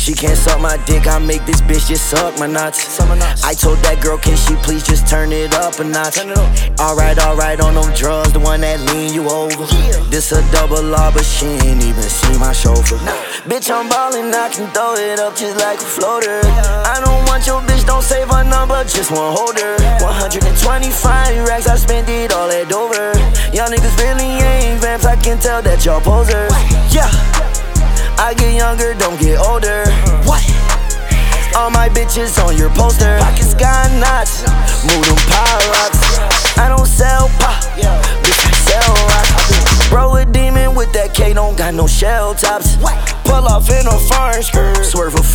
She can't suck my dick, I make this bitch just suck my nuts. I told that girl, can she please just turn it up a notch? Alright, on them drugs, the one that lean you over. This a double R, but she ain't even see my chauffeur. Bitch, I'm ballin', I can throw it up just like a floater. I don't want your bitch, don't save her number, just one holder. 125 racks, I spent it all at Dover. Y'all niggas really ain't vamps, I can tell that y'all posers. Yeah, I get younger, don't get older. What? All my bitches on your poster. Pockets got knots, move them power rocks. I don't sell pop, bitch, I sell rocks. Bro, a demon with that K, don't got no shell tops. Pull off in a foreign skirt, swerve a